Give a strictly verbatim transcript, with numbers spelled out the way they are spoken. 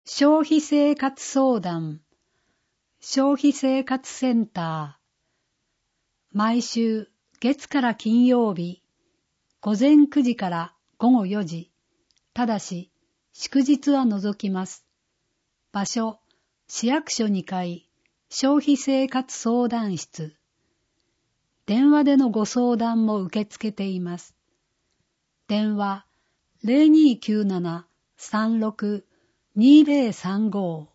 消費生活相談、消費生活センター、毎週月から金曜日、午前くじから午後よじ、ただし祝日は除きます。場所、市役所にかい、消費生活相談室。電話でのご相談も受け付けています。電話 ゼロにーきゅうなな さんろく にーゼロさんご